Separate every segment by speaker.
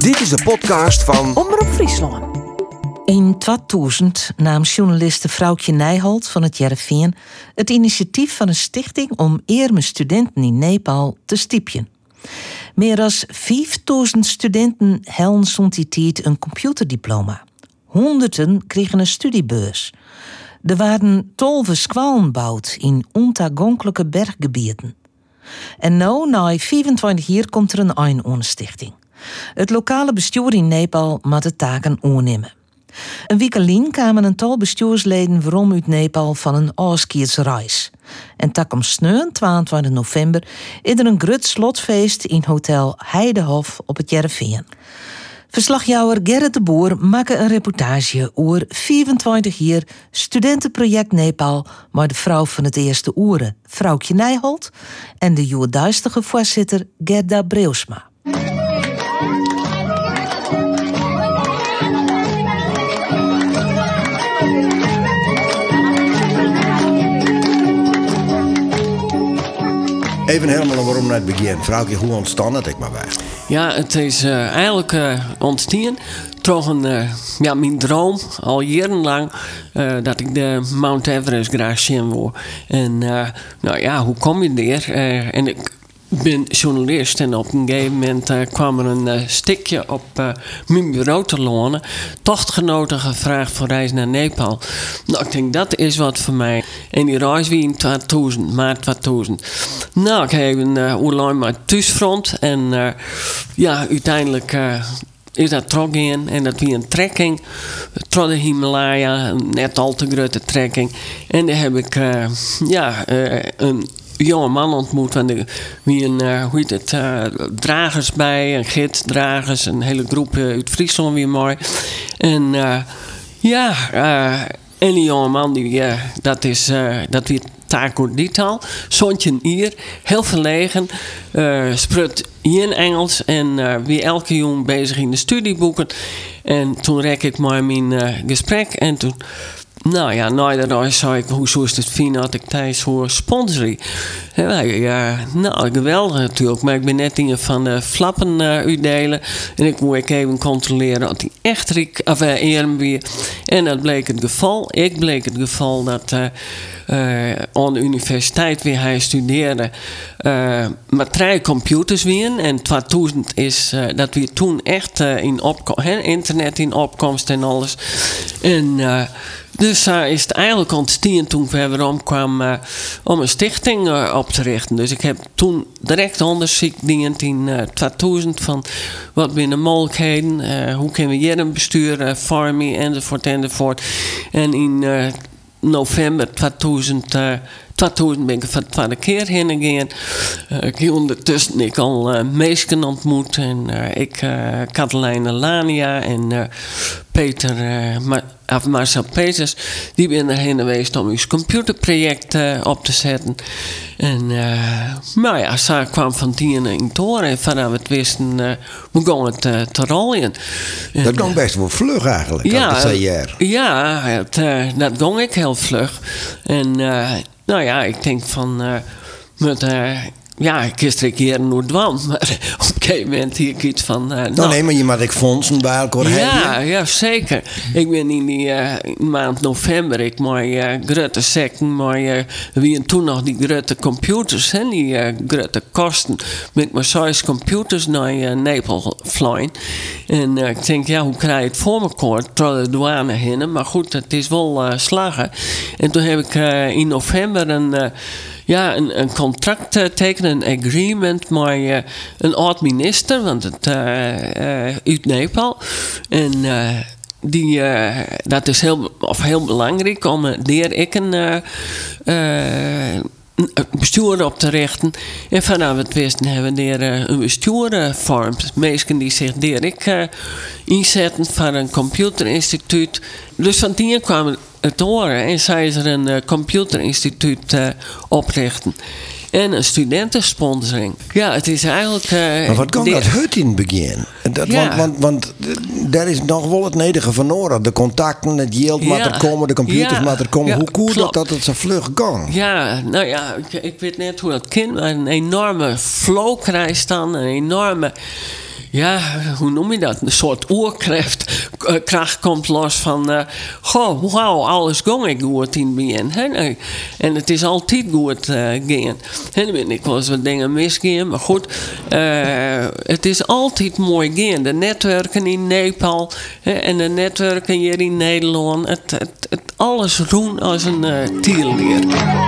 Speaker 1: Dit is de podcast van
Speaker 2: Omroep Friesland.
Speaker 3: In 2000 nam journaliste Vrouwtje Nijholt van het Jereveen het initiatief van een stichting om arme studenten in Nepal te stipjen. Meer dan 5000 studenten hellen zond die tijd een computerdiploma. Honderden kregen een studiebeurs. Er waren 12 squalen bouwd in ontoegankelijke berggebieden. En nu, na 25 jaar, komt er een eindonderstichting. Het lokale bestuur in Nepal moet de taken aannemen. Een week alleen kwamen een tal bestuursleden waarom uit Nepal van een afscheidsreis. En takom sneun, 22 november, is er een groot slotfeest in hotel Heidehof op het Jereveen. Verslagjouwer Gerrit de Boer maakte een reportage over 24 jaar studentenproject Nepal met de vrouw van het eerste oeren, Vrouwtje Nijholt, en de joerduistige voorzitter Gerda Breusma.
Speaker 1: Even helemaal waarom naar het begin. Vrouwtje, hoe ontstaan het ik maar bij?
Speaker 4: Ja, het is eigenlijk ontstaan toch mijn droom al jarenlang dat ik de Mount Everest graag zien wil. En hoe kom je er? En ik ben journalist en op een gegeven moment kwam er een stikje op mijn bureau te lonen. Tochtgenoten gevraagd voor reis naar Nepal. Nou, ik denk dat is wat voor mij. En die reis wie in 2000, maart 2000. Nou, ik heb een oerlang maar thuisfront. En uiteindelijk is dat trok in. En dat was een trekking door de Himalaya. Een net al te grote trekking. En daar heb ik een jonge man ontmoet van dragers bij, een gidsdragers, een hele groep uit Friesland weer mooi. En en die jonge man dat weer Taco Dietal, zoontje hier, heel verlegen, sprut in Engels en wie elke jongen bezig in de studieboeken. En toen rek ik maar mijn gesprek en toen. Na de reis zei ik, hoe is het fijn dat ik thuis hoor sponsoren. Geweldig natuurlijk. Maar ik ben net in van de flappen uitdelen. En ik moet even controleren dat hij echt eerm weer. En dat bleek het geval. Ik bleek het geval dat aan de universiteit weer hij studeerde. Maar 3 computers weer. En 2000 is dat weer toen echt internet in opkomst en alles. En dus is het eigenlijk ontstaan toen we weer kwam om een stichting op te richten. Dus ik heb toen direct onderzoek gedaan in 2000 van wat zijn de mogelijkheden, hoe kunnen we hier een bestuur vormen enzovoort. En in november 2000 ben ik voor de tweede keer heen gegaan. Ik heb ondertussen al meisjes ontmoet. En Katelijne Lania en Peter, Marcel Peters. Die ben erheen geweest om ons computerproject op te zetten. En Saar kwam van tien in toren. En vanaf het wisten begon het te rollen.
Speaker 1: Dat ging best wel vlug eigenlijk.
Speaker 4: Dat ging ik heel vlug. En ik denk van gisteren een keer naar dwan, maar op een gegeven moment hier iets van.
Speaker 1: Nee, maar je moet ik fondsen bij elkaar hebben.
Speaker 4: Ja, zeker. Ik ben in die maand november, ik mooi grote secten, maar wie en toen nog die grote computers, hè, die grote kosten, met maar 6 computers naar Nepal vliegen. En ik denk, hoe krijg je het voor elkaar? Door de douane heen, maar goed, het is wel slagen. En toen heb ik in november een contract tekenen, een agreement met een oud-minister, want het uit Nepal. En dat is heel belangrijk om ik een bestuur op te richten. En vanaf het wisten hebben we een bestuur gevormd. Mensen die zich inzetten voor een computerinstituut. Dus van die kwamen het horen en zij is er een computerinstituut oprichten. En een studentensponsoring. Ja, het is eigenlijk.
Speaker 1: Maar wat kan dat hut in het begin? Want daar is nog wel het nodige van nodig. De contacten, het geld moet er komen, de computers moet er komen. Hoe cool dat het zo vlug kan?
Speaker 4: Ja, ik weet net hoe dat kind. Maar een enorme flow krijgt dan. Een enorme ja, hoe noem je dat? Een soort oerkracht komt los van... goh, wauw, alles ging goed in het begin. En het is altijd goed gaan. En dan ben ik wel eens wat dingen misgaan. Maar goed, het is altijd mooi gaan. De netwerken in Nepal en de netwerken hier in Nederland. Het alles roen als een tierleer.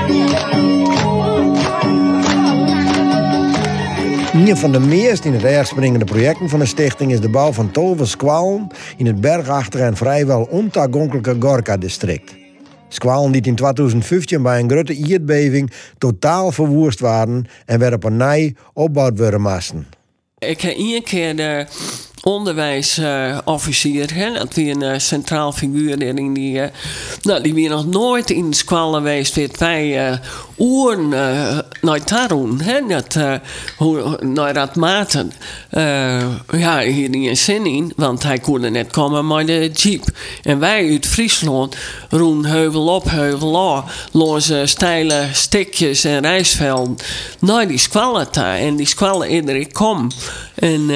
Speaker 1: Een van de meest in het erg springende projecten van de stichting is de bouw van 12 squalen in het bergachtige en vrijwel ontoegankelijke Gorka-district. Squalen die in 2015 bij een grote aardbeving totaal verwoest waren en weer op een nij opgebouwd worden moesten.
Speaker 4: Ik heb 1 keer de onderwijsofficier, dat wie een centraal figuur in die weer nog nooit in de squallen geweest weet wij oren naar Taroen, naar dat maten. Ja, hier niet zin in, want hij kon net komen met de jeep. En wij uit Friesland roen heuvel op, heuvel af, langs steile stikjes en rijstvelden naar die squallen daar. En die squallen iedereen kom. En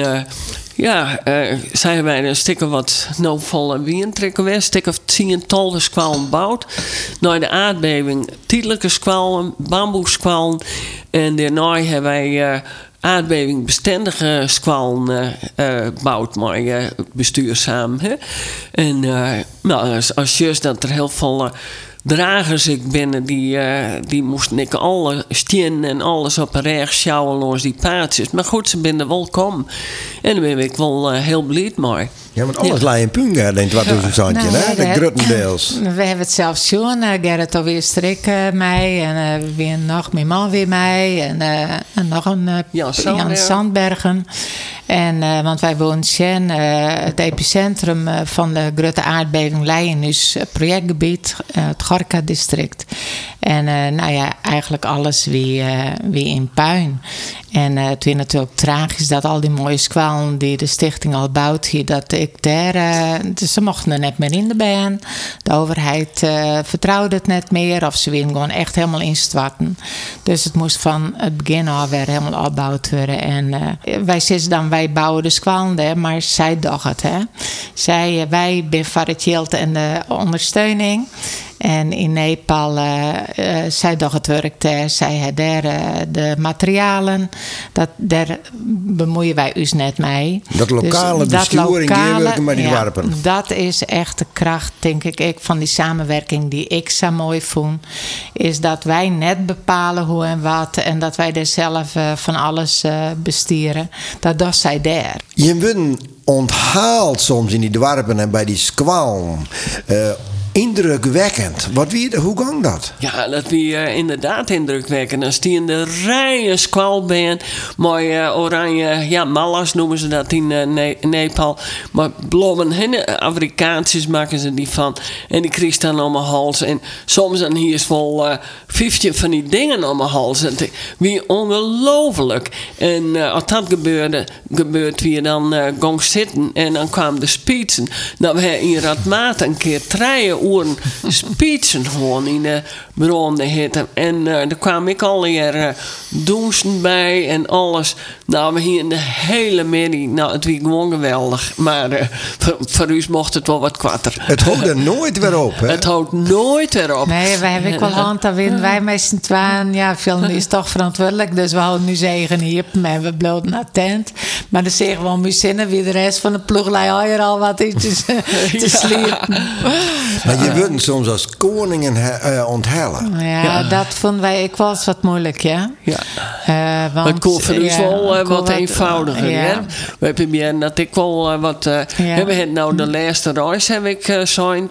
Speaker 4: zijn wij een stikken wat nou volle wien trekken we, stuk of 10, 12 squallen bouwd. Na de aardbeving tijdelijke squallen, bamboesquallen. En daarna hebben wij aardbevingbestendige squallen bouwd met bestuur samen. Hè? En als juist dat er heel veel dragers ik binnen die moesten ik alle stien en alles op een recht sjouwen langs die paadjes. Maar goed, ze binnen welkom. En daar ben ik wel heel blij mee.
Speaker 1: Ja, want alles lag in Punga in 2000, hè? De gruttendeels.
Speaker 2: We hebben het zelf zien. Gerrit alweer Strik mij. En weer nog mijn man weer mij. En nog een Jan Sandbergen. En, want wij wonen in het epicentrum van de grote aardbeving Leien is projectgebied, het Gorka-district. En eigenlijk alles weer in puin. En het was natuurlijk tragisch dat al die mooie squalen die de stichting al bouwt hier, dat ik daar... ze mochten er net meer in de baan. De overheid vertrouwde het net meer of ze wilden gewoon echt helemaal instorten. Dus het moest van het begin af weer helemaal opgebouwd worden. En wij zeggen dan, wij bouwen de squalen, maar zij dacht het. Hè. Wij zijn voor het geld en de ondersteuning. En in Nepal, zij dacht het werk daar, zij had daar de materialen. Daar bemoeien wij ons net mee.
Speaker 1: Dat lokale bestuur en werken met die dorpen.
Speaker 2: Dat is echt de kracht, denk ik, van die samenwerking die ik zo mooi vond. Is dat wij net bepalen hoe en wat. En dat wij er zelf van alles bestieren. Dat zij daar.
Speaker 1: Je bent onthaald soms in die dorpen en bij die squalen. Indrukwekkend. Hoe ging dat?
Speaker 4: Ja, dat wie inderdaad indrukwekkend. Als die in de rijen squal ben, maar oranje, mallas noemen ze dat in Nepal. Maar blommen, Afrikaantjes maken ze die van. En die krijgt dan om mijn hals. En soms dan hier is wel 15 van die dingen om mijn hals. Het wie ongelooflijk. En als dat gebeurt wie dan gong zitten en dan kwamen de speechen. Nou, we hebben in Radmaat een keer 3 uren speechen gewoon in de brande hitte. En er kwam ik al hier douchen bij en alles. Nou, we hier in de hele middag. Nou, het was gewoon geweldig. Maar voor u mocht het wel wat kwatter.
Speaker 1: Het houdt er nooit weer op, hè?
Speaker 4: Het houdt nooit weer op.
Speaker 2: Nee, wij hebben wel hand aan winnen. Wij met z'n tweeën, veel is toch verantwoordelijk. Dus we houden nu zegen hier. En we bloten attent. Maar dan zeggen we al zinnen wie de rest van de ploeglij hier al wat is te sliepen.
Speaker 1: Maar je wordt soms als koningen onthellen.
Speaker 2: Ja, dat vonden wij ik was wat moeilijk, ja.
Speaker 4: Want het kon voor ons wel wat eenvoudiger. Ja. We hebben dat ik wel wat... We hebben nou de laatste reis heb ik gezien.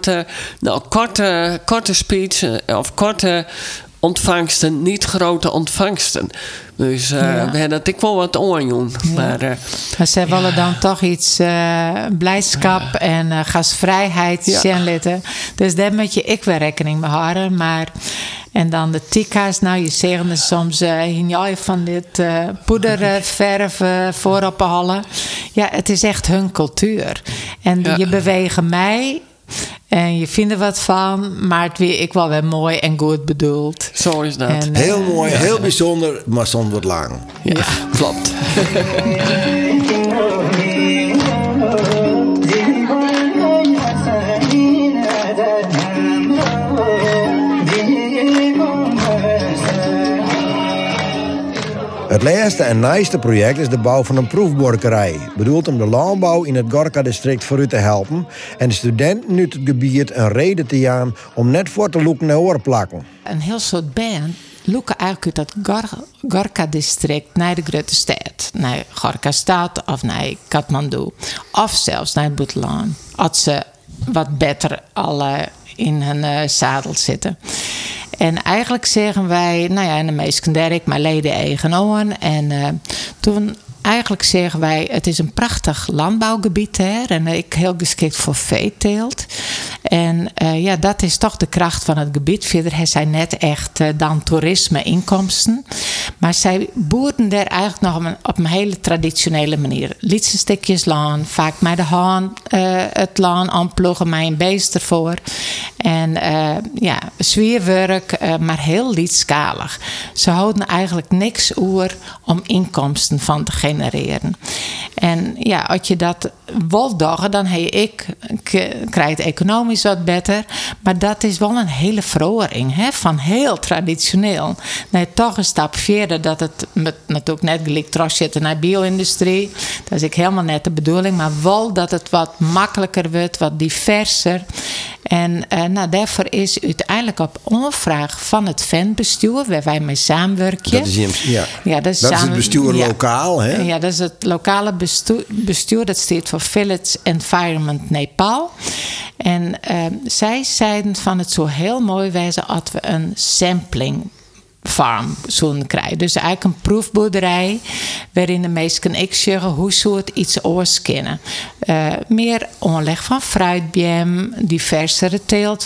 Speaker 4: Korte speech of korte ontvangsten, niet grote ontvangsten. Dus we hebben dat ik wel wat onjoen. Maar
Speaker 2: ze willen dan toch iets blijdschap en gastvrijheid zien. Dus daar moet je ik weer rekening mee houden. Maar... En dan de tika's, je zeggen er soms van dit poederverf voorop halen. Ja, het is echt hun cultuur. En je bewegen mij en je vindt er wat van, maar het weer ik wel weer mooi en goed bedoeld.
Speaker 4: Zo is dat.
Speaker 1: En, heel mooi, heel bijzonder, maar soms wat lang.
Speaker 4: Ja, klopt.
Speaker 1: Het laatste en naaste project is de bouw van een proefborkerij. Bedoeld om de landbouw in het Gorka-district vooruit te helpen en de studenten uit het gebied een reden te gaan om net voor te loeken naar oorplakken.
Speaker 2: Een heel soort band loeken eigenlijk uit dat Gorka-district naar de grote stad. Naar Gorka-stad of naar Kathmandu. Of zelfs naar het buitenland. Als ze wat beter alle in hun zadel zitten. En eigenlijk zeggen wij, en de meesten derk, maar leden eigen oren. En toen eigenlijk zeggen wij, het is een prachtig landbouwgebied daar. En ik heel geschikt voor veeteelt. En dat is toch de kracht van het gebied. Verder hebben zij net echt dan toerisme-inkomsten. Maar zij boeren daar eigenlijk nog op een hele traditionele manier. Lietse stukjes land, vaak met de hand het land aanploegen, met een beest ervoor. En zwierwerk, maar heel lietschalig. Ze houden eigenlijk niks over om inkomsten van te genereren. En als je dat wilt doen, dan krijg je economisch wat beter. Maar dat is wel een hele verandering, van heel traditioneel. Nee, toch een stap verder dat het natuurlijk net gelijk terug zit naar bio-industrie. Dat is helemaal net de bedoeling. Maar wel dat het wat makkelijker wordt, wat diverser. En daarvoor is uiteindelijk op onvraag van het VEN-bestuur, waar wij mee samenwerken.
Speaker 1: Dat is het bestuur lokaal, hè?
Speaker 2: Ja, dat is het lokale bestuur. Dat staat voor Village Environment Nepal. En zij zeiden van het zo heel mooi wezen als we een sampling farm zo'n krijgen. Dus eigenlijk een proefboerderij waarin de meesten ik zeggen hoe zou het iets oors kennen. Meer aanleg van fruitbiem, diversere teelt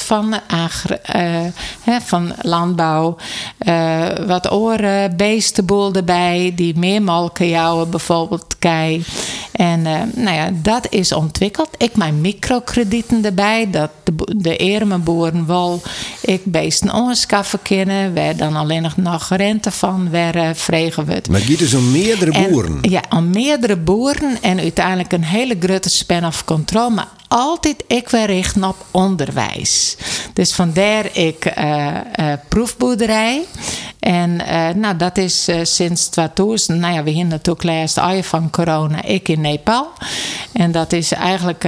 Speaker 2: van landbouw, wat oren, beestenboel erbij, die meer melken jouwen bijvoorbeeld kei. En dat is ontwikkeld. Ik mijn microkredieten erbij, dat de arme boeren wel ik beesten aanschaffen kunnen, waar dan alleen nog rente van vregen wordt.
Speaker 1: Maar het is om meerdere boeren?
Speaker 2: Ja, om meerdere boeren en uiteindelijk een hele grote span of controle, maar altijd ik weer richten op onderwijs. Dus vandaar ik proefboerderij. En dat is sinds 2000. We hebben natuurlijk laatst van corona, ik in Nepal. En dat is eigenlijk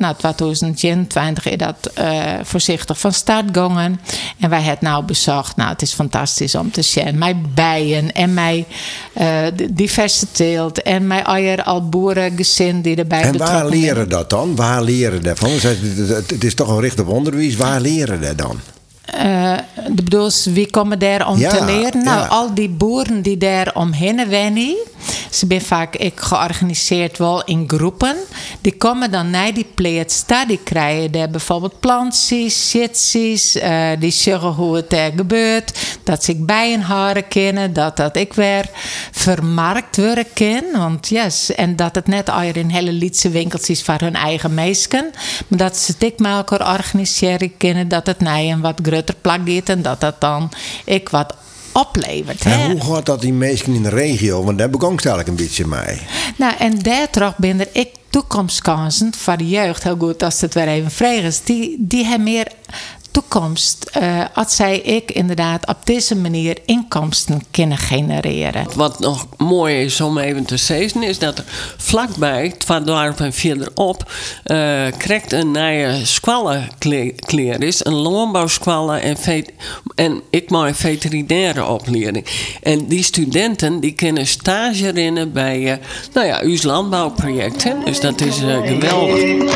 Speaker 2: 2021 is dat voorzichtig van start gegaan. En wij het nou bezocht. Het is fantastisch om te zien. Mijn bijen en mijn diverse teelt. En mijn eier al boerengezin die erbij betrokken zijn.
Speaker 1: En waar leren dat dan? Waar leren daarvan? Het is toch een richt op onderwijs. Waar leren dat dan?
Speaker 2: De bedoels, wie komen daar om te leren? Al die boeren die daar omheen wennen. Ze zijn vaak georganiseerd wel in groepen. Die komen dan naar die plaats. Die krijgen daar bijvoorbeeld plantjes, shitjes. Die zeggen hoe het er gebeurt. Dat ze bijen houden kennen. Dat ik weer vermarkt worden ken. Want en dat het net al in hele lietse winkeltjes voor hun eigen meesken. Maar dat ze het met elkaar organiseren kennen. Dat het naar een wat groter plak gaat. En dat dan wat oplevert.
Speaker 1: En hoe gaat dat die mensen in de regio? Want daar begon ik eigenlijk een beetje mee.
Speaker 2: En daardoor ben ik toekomstkansen voor de jeugd. Heel goed als het weer even vrij is. Die hebben meer toekomst. Als ik inderdaad op deze manier inkomsten kunnen genereren.
Speaker 4: Wat nog mooi is om even te zeggen is dat er vlakbij, 2 dorpen verderop, krijgt een nieuwe squallenkleer is. Een landbouwsqualle en ik maak een veterinaire opleiding. En die studenten die kunnen stage rennen bij uw landbouwproject. Hè? Dus dat is geweldig.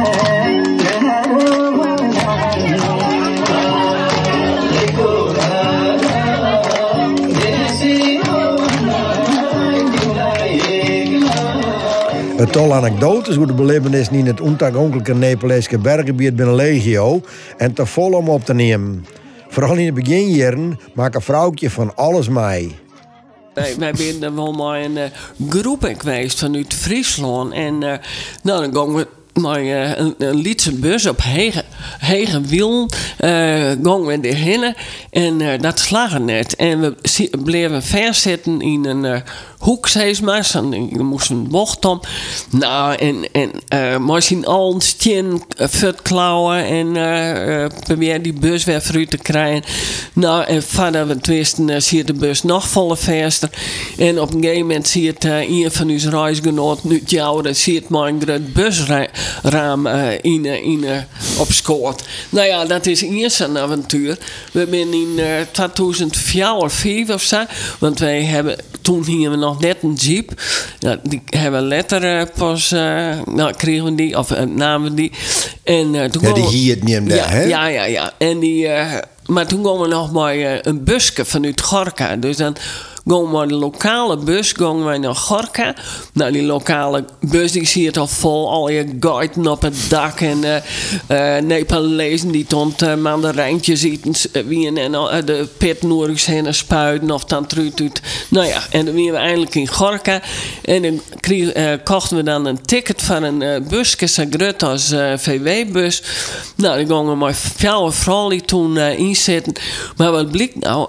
Speaker 1: Het tal anekdotes hoe de belevenissen in het ontoegankelijke Nepalese berggebied binnen legio en te vol om op te nemen. Vooral in de beginjaren maakt een vrouwtje van alles mee.
Speaker 4: Wij zijn wel maar een groep geweest vanuit Friesland. En dan gingen we maar een Lietse bus op hege wielen gingen we erheen en dat slagen net. En we bleven verzitten in een hoek, steeds maar. Je moest een bocht om. Nou, en misschien al een stien verklauwen en probeer die bus weer vooruit te krijgen. Nou, en voordat we het wisten, zie je de bus nog volle verster. En op een gegeven moment zie je het een van onze reisgenoten uit jou, zie je het maar een groot busraam op schoot. Nou ja, dat is eerst een avontuur. We zijn in 2004 of 2005 of zo, want wij hebben, toen gingen we nog net een jeep. Nou, die hebben we later pas, kregen we die, of namen die. En, toen
Speaker 1: die hier het niet meer, hè?
Speaker 4: Ja. En die, maar toen gingen we nog maar een busje vanuit Gorka. Dus dan gingen we de lokale bus naar Gorka. Nou, die lokale bus die zie je het al vol. Al je guiden op het dak. En Nepalezen die tot mandarijntjes eten. Wie en de pitnoerigs heen spuiten. Of dan truut. Nou ja, en dan waren we eindelijk in Gorka. En dan kochten we dan een ticket van een busje. Zo groot als VW-bus. Nou, dan gingen we maar jouw vrouw die toen inzetten. Maar wat blijkt nou?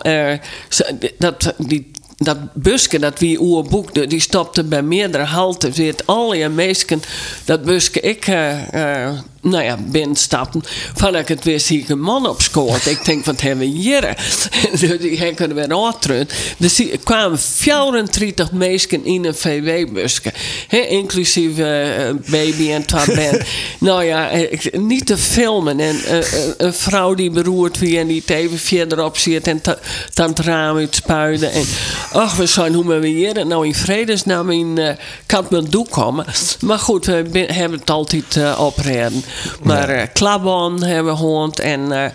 Speaker 4: Dat busje dat we uw boekte, die stopte bij meerdere haltes. Weet al je meesken dat busje ik binnenstappen. Voordat ik het wist, zie ik een man op schoot. Ik denk, wat hebben we hier? Dus die hekken weer aanterug. Dus er kwamen 34 meesken in een VW-busje. Inclusief baby en twee ben. Nou ja, niet te filmen. En een vrouw die beroerd wie en die het even verderop zit en dan het raam uitspuiten. En ach, we zijn hoe we hier nou in vredesnaam in Kathmandu komen. Maar goed, we hebben het altijd opreden. Maar Klabon hebben we gehoord en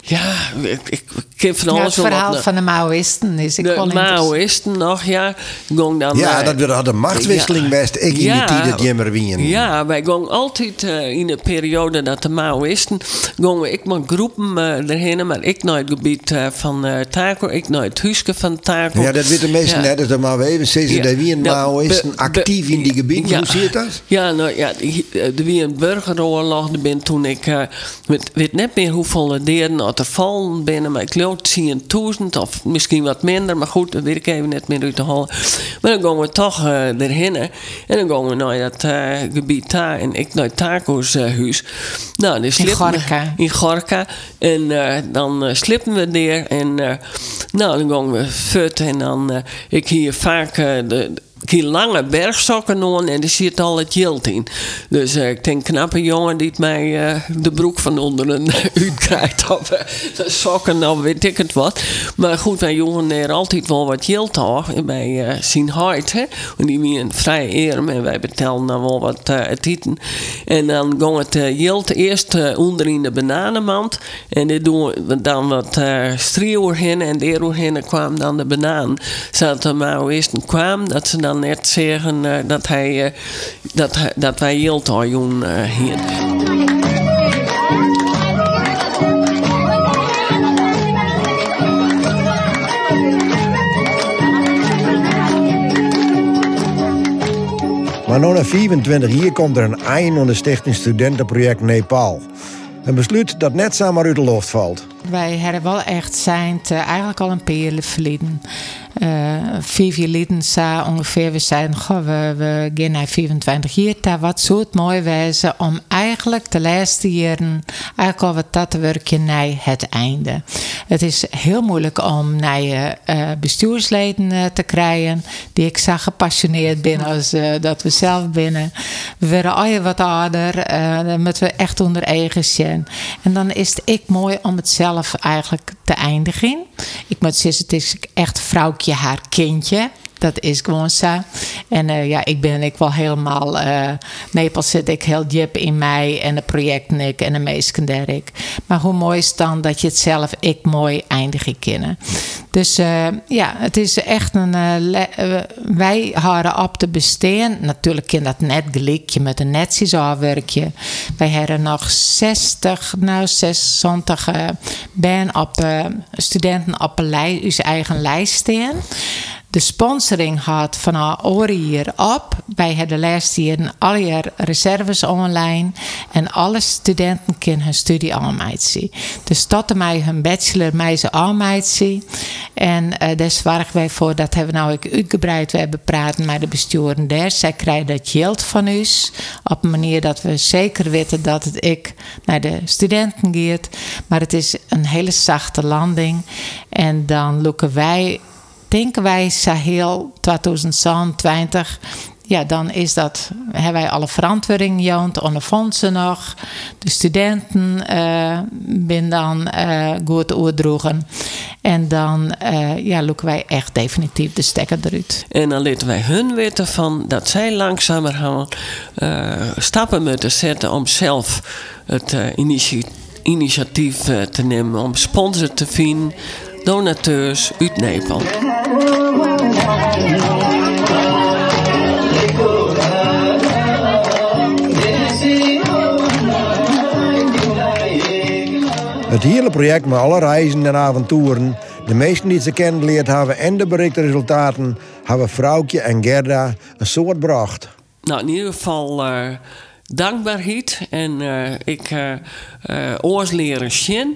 Speaker 4: ik ken van alles.
Speaker 2: Het verhaal van de Maoïsten is ik wel interessant.
Speaker 4: De Maoïsten nog, ja. Dan,
Speaker 1: dat we hadden machtwisseling best. Ik in die tijd dat Jimmer wien.
Speaker 4: Ja, wij gingen altijd in de periode dat de Maoïsten gingen ik met groepen erheen, maar ik naar het gebied van Taco, ik naar het huisje van Taco.
Speaker 1: Ja, dat weten mensen net, dat maar we even zeggen dat wie een Maoïsten actief in die gebied. Hoe zie je dat?
Speaker 4: Ja, nou ja, er wie een burgeroorlog toen ik weet net meer hoeveel deren er vallen binnen, maar ik geloof 10.000 of misschien wat minder, maar goed, dat weet ik even net meer uit de hal. Maar dan gaan we toch erheen en dan gaan we naar dat gebied daar en ik naar Taco's huis. Nou, dan in Gorka. En dan slippen we neer en dan gaan we futten en dan ik hier vaak die lange bergsokken aan en er zit al het jild in. Dus ik denk, knappe jongen die het mij de broek van onderen uitkrijgt. Of de sokken, of weet ik het wat. Maar goed, wij jongen er altijd wel wat jild aan bij zijn huid. Hè? Want die waren vrij arm en wij betalen dan wel wat het eten. En dan ging het jild eerst onder in de bananenmand. En dit doen we dan wat striehoer heen en daaroverheen kwam dan de banaan. Zodat de Maoïsten kwamen, dat ze dan net zeggen dat wij jild aan doen hier.
Speaker 1: Maar na 25 jaar komt er een eind aan de Stichting Studentenproject Nepal. Een besluit dat net zomaar uit de lucht valt.
Speaker 2: Wij hebben wel echt zijn eigenlijk al een paar verleden. 5 jaar geleden zei ongeveer, we zeiden, we gaan naar 25 jaar. Daar wat zou het mooi wezen om eigenlijk de laatste jaren eigenlijk al wat dat te werken naar het einde. Het is heel moeilijk om nieuwe bestuursleden te krijgen die ik zag gepassioneerd binnen als dat we zelf binnen. We werden al wat ouder, dan moeten we echt onder eigen zijn. En dan is het mooi om het zelf eigenlijk te eindigen. Ik moet zeggen, het is echt vrouwtje haar kindje. Dat is gewoon zo. En ik ben wel helemaal... Nepal zit ik heel diep in mij en de projecten ik en de meesten der ik. Maar hoe mooi is dan dat je het zelf mooi eindigen kunnen. Dus het is echt een... wij houden op te besteden. Natuurlijk kan dat net gelijk met een netjes afwerkje. Wij hebben nog 60 ben op studenten op uw eigen lijst staan. de sponsoring had van al oren hier op. Wij hebben de laatste jaren al jaar reserves online. En alle studenten kunnen hun studie aanmeiden. Dus tot mij hun bachelor mij ze aanmeiden. En daar zorgen wij voor, dat hebben we nou ook uitgebreid. We hebben praten met de besturen daar. Zij krijgen dat geld van ons. Op een manier dat we zeker weten dat het ik naar de studenten gaat. Maar het is een hele zachte landing. En dan lukken wij, denken wij, heel 2020. Ja, dan is dat, hebben wij alle verantwoording gehad, aan de fondsen nog. De studenten zijn dan goed uitdroegen. En dan lukken wij echt definitief de stekker eruit.
Speaker 4: En dan laten wij hun weten van dat zij langzamerhand stappen moeten zetten om zelf het initiatief te nemen. Om sponsors te vinden, donateurs uit Nepal.
Speaker 1: Het hele project met alle reizen en avonturen, de meesten die ze kennengelernd hebben en de bereikte resultaten, hebben Vrouwtje en Gerda een soort bracht.
Speaker 4: Nou, in ieder geval dankbaarheid en ik oors leren zien.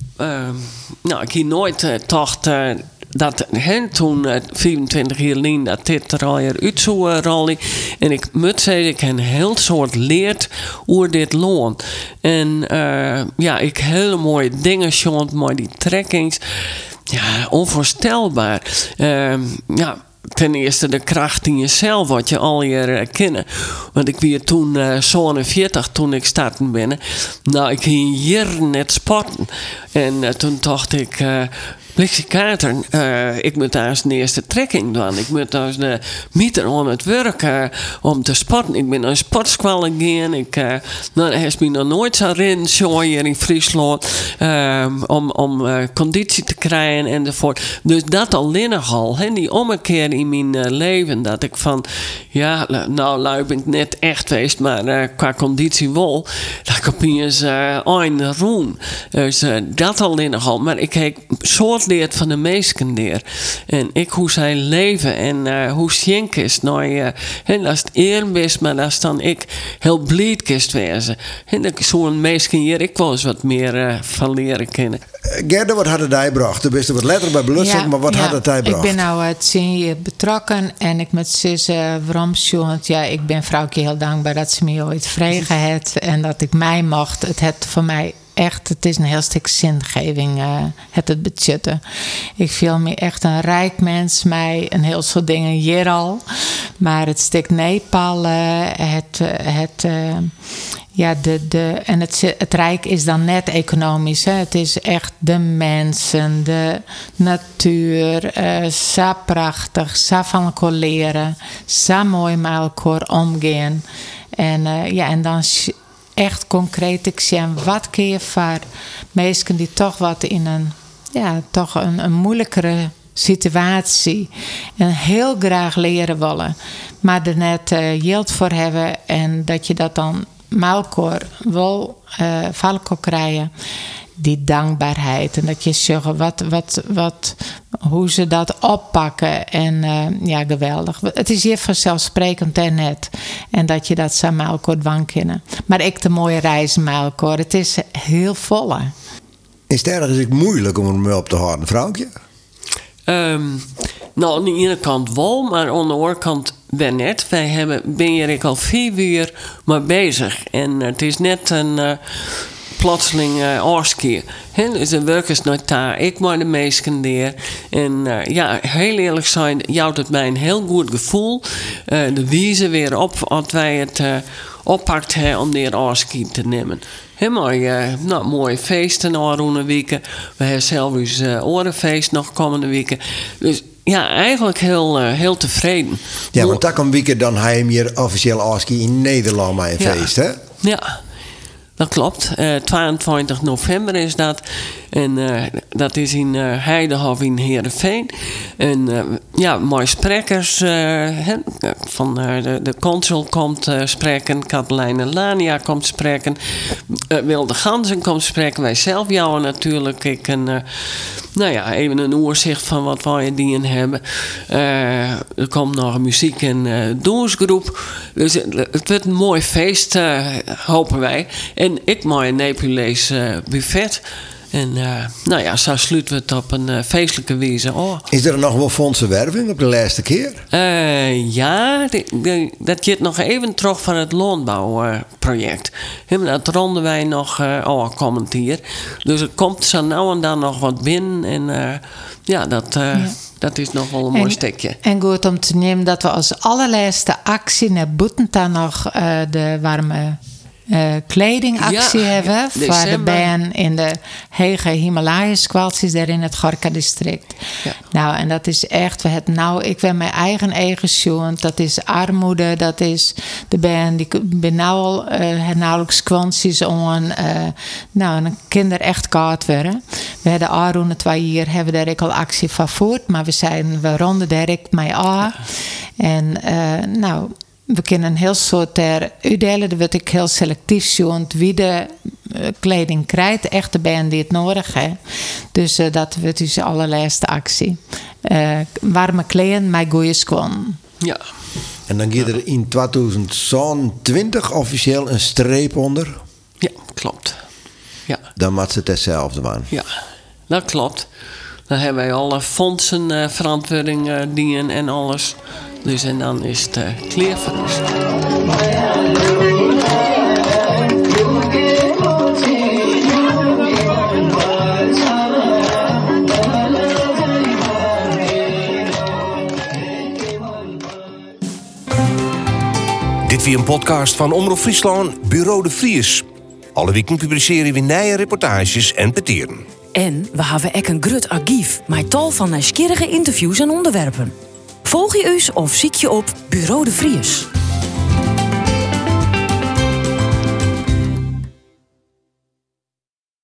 Speaker 4: Ik heb nooit gedacht dat hen toen 25 jaar geleden dat dit er al uit zou rollen. En ik moet zeggen, ik heb een heel soort leerd hoe dit loont. En ik hele mooie dingen gezien, maar die trekkings, ja, onvoorstelbaar. Ten eerste de kracht in jezelf, wat je al je kennen. Want ik was toen 47 toen ik starten ben. Nou, ik ging hier net sporten. En toen dacht ik, Blixikater, ik moet daar eens de eerste trekking doen. Ik moet daar eens de meter om het werk om te sporten. Ik ben naar een sportschool gegaan. Dat heeft me nog nooit zo rennen hier in Friesland. Om conditie te krijgen enzovoort. Dus dat alleen nogal. Die ommekeer in mijn leven. Dat ik van, ja, nou lui ben ik net echt geweest. Maar qua conditie wel. Dat ik opeens een roem. Dus dat alleen nogal. Maar ik heb soort leert van de meesten neer. En ik hoe zij leven en hoe schenk is. Nou, en als het eer is, maar als dan ik heel blij kist wezen. En dat zo'n meesten hier, ik wel eens wat meer van leren kennen.
Speaker 1: Gerda, wat had het hij gebracht? Er bent wat letter bij belusting, maar wat had het hij gebracht?
Speaker 2: Ik ben nou 10 jaar betrokken en ik moet zeggen, waarom ik ben Vrouwtje heel dankbaar dat ze me ooit vregen heeft en dat ik mij mocht. Het had voor mij echt, het is een heel stuk zingeving, het budgetten. Ik voel me echt een rijk mens, mij een heel soort dingen hier al. Maar het stuk Nepal, het rijk is dan net economisch. Hè. Het is echt de mensen, de natuur, zo prachtig, zo van elkaar leren, zo mooi met elkaar omgaan. En dan echt concreet ik zie wat kun je voor mensen die toch wat in een moeilijkere situatie en heel graag leren willen, maar er net geld voor hebben en dat je dat dan met elkaar wel valko krijgen. Die dankbaarheid en dat je zegt hoe ze dat oppakken en geweldig. Het is hier vanzelfsprekend en net en dat je dat samen met elkaar dwang kunnen. Maar ik de mooie reizen met elkaar. Het is heel volle.
Speaker 1: Is het ergens moeilijk om hem op te houden, Vrouwtje?
Speaker 4: Nou, aan de ene kant wel, maar aan de andere kant ben net. Ben hier al 4 uur maar bezig en het is net een plotseling afskeer. Dus de werkers nooit daar, ik maar de meesten neer. En heel eerlijk zijn, jouwt het mij een heel goed gevoel. De wijze weer op, als wij het oppakt om de afskeer te nemen. Helemaal mooie feesten na weken. We hebben zelf ons orenfeest nog komende weken. Dus ja, eigenlijk heel tevreden.
Speaker 1: Ja, want dat kan weekend dan hij hem hier officieel afskeer in Nederland met een feest, hè?
Speaker 4: Ja. Dat klopt. 22 november is dat. En dat is in Heidehof in Heerenveen. En mooi sprekers. Van de consul komt spreken. Katelijne Lania komt spreken. Wilde Ganzen komt spreken. Wij zelf jouwen natuurlijk. Even een oorzicht van wat wij die hebben. Er komt nog een muziek- en doelsgroep. Dus het wordt een mooi feest, hopen wij. En ik maak een Nepulees buffet. En zo sluiten we het op een feestelijke wijze.
Speaker 1: Is er nog wel fondsenwerving op de laatste keer?
Speaker 4: Dat gaat nog even terug van het loonbouwproject. Dat ronden wij nog komend hier. Dus er komt zo nou en dan nog wat binnen. En dat is nog wel een mooi stukje.
Speaker 2: En goed om te nemen dat we als allerlaatste actie naar Boetenta nog de warme kledingactie hebben voor de band in de hege Himalaya-squalties daar in het Gorka-district. Ja. Nou, en dat is echt, ik ben mijn eigen zoon, dat is armoede, dat is de band, die ben nou al nauwelijks squalties aan, een kinder echt koud werden. We hebben Aroen 2 jaar hebben daar ik al actie van voert, maar we ronden daar ik mee aan. En we kunnen een heel soort uitdelen. Dat word ik heel selectief zo'n wie de kleding krijgt. Echt de band die het nodig heeft. Dus dat wordt dus de allerlaatste actie. Warme kleden met goede schoenen.
Speaker 1: Ja. En dan gaat er in 2020 officieel een streep onder.
Speaker 4: Ja, klopt. Ja.
Speaker 1: Dan moet het hetzelfde doen.
Speaker 4: Ja, dat klopt. Dan hebben wij alle fondsen, verantwoording, dingen en alles. Dus en dan is het klaar voor ons.
Speaker 5: Dit weer een podcast van Omroep Friesland, Bureau de Vries. Alle weken publiceren we nieuwe reportages en petieren.
Speaker 6: En we hebben ook een groot archief met tal van nieuwsgierige interviews en onderwerpen. Volg je ons of zie je op Bureau de Vries.